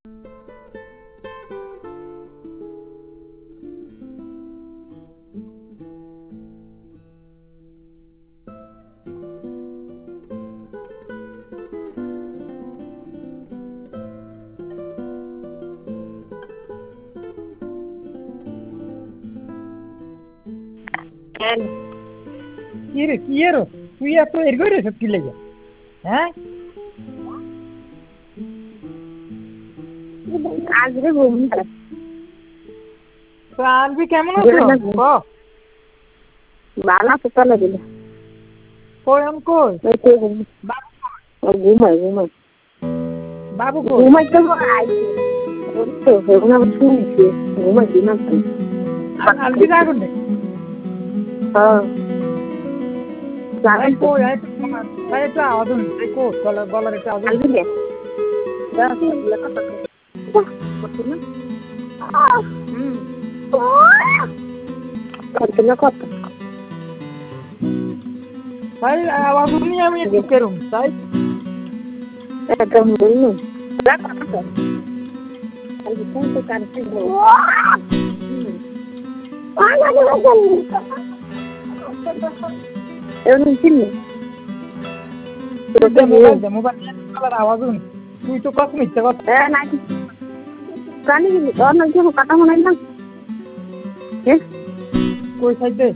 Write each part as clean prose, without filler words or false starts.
কি রে তুই এত এরগই রে কি লেগে? হ্যাঁ, আজকে ঘুম তো আলবি কেমন আছো? বালা সকালে দিলে কই আমি কই? ঘুমাই বাবু কই? ঘুমাইতে তো শুনেছি ঘুমাই দিন আলবি রাগুন নে। হ্যাঁ ভাই কই ভাই একটু আওয়াজ হন ভাই কই গলার একটু আওয়াজ হন। কত ভাই আওয়াজ শুনি আমি একটু কেরম তাই একদম বলুন মোবাইল আওয়াজ হন তুই তো কত মিথ্যা কথা কাটা মনে না কই খাইতে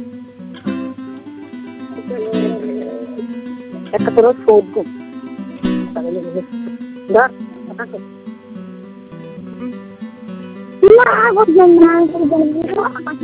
একটা তোর সৌদ্য ধর